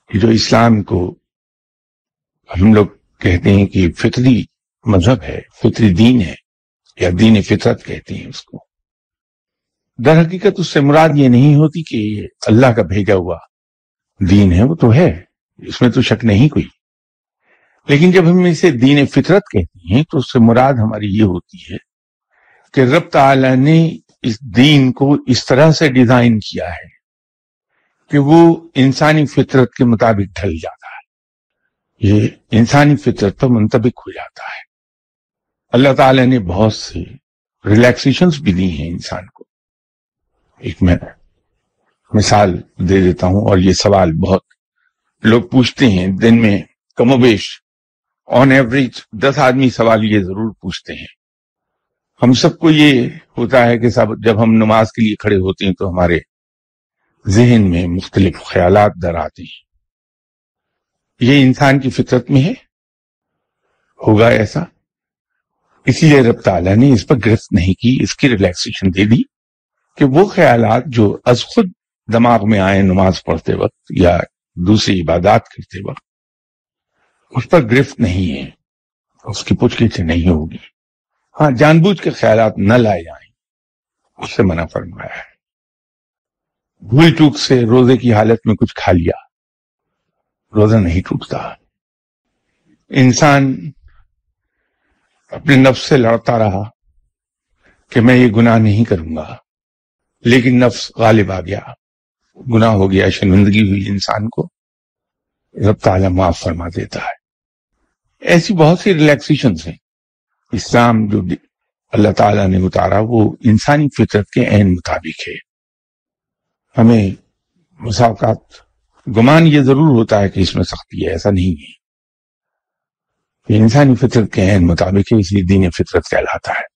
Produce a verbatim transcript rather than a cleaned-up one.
جو اسلام کو ہم لوگ کہتے ہیں کہ فطری مذہب ہے، فطری دین ہے، یا دین فطرت کہتے ہیں اس کو، در حقیقت اس سے مراد یہ نہیں ہوتی کہ یہ اللہ کا بھیجا ہوا دین ہے، وہ تو ہے، اس میں تو شک نہیں کوئی، لیکن جب ہم اسے دین فطرت کہتے ہیں تو اس سے مراد ہماری یہ ہوتی ہے کہ رب تعالی نے اس دین کو اس طرح سے ڈیزائن کیا ہے کہ وہ انسانی فطرت کے مطابق ڈھل جاتا ہے، یہ انسانی فطرت پر منطبق ہو جاتا ہے۔ اللہ تعالی نے بہت سے ریلیکسیشنز بھی دی ہیں انسان کو۔ ایک میں مثال دے دیتا ہوں، اور یہ سوال بہت لوگ پوچھتے ہیں، دن میں کم و بیش آن ایوریج دس آدمی سوال یہ ضرور پوچھتے ہیں۔ ہم سب کو یہ ہوتا ہے کہ سب جب ہم نماز کے لیے کھڑے ہوتے ہیں تو ہمارے ذہن میں مختلف خیالات در آتے ہیں، یہ انسان کی فطرت میں ہے، ہوگا ایسا؟ اسی لیے رب تعالیٰ نے اس پر گرفت نہیں کی، اس کی ریلیکسیشن دے دی کہ وہ خیالات جو از خود دماغ میں آئے نماز پڑھتے وقت یا دوسری عبادات کرتے وقت، اس پر گرفت نہیں ہے، اس کی پوچھ گچھ نہیں ہوگی۔ ہاں، جان بوجھ کے خیالات نہ لائے جائیں، اس سے منع فرمایا ہے۔ بھول چوک سے روزے کی حالت میں کچھ کھا لیا، روزہ نہیں ٹوٹتا۔ انسان اپنے نفس سے لڑتا رہا کہ میں یہ گناہ نہیں کروں گا، لیکن نفس غالب آ گیا، گناہ ہو گیا، شرمندگی ہوئی انسان کو، رب تعالیٰ معاف فرما دیتا ہے۔ ایسی بہت سی ریلیکسیشنز ہیں۔ اسلام جو اللہ تعالیٰ نے اتارا وہ انسانی فطرت کے عین مطابق ہے۔ ہمیں مساوقات گمان یہ ضرور ہوتا ہے کہ اس میں سختی ہے، ایسا نہیں ہے، یہ انسانی فطرت کے عین مطابق ہے، اس لیے دین فطرت کہلاتا ہے۔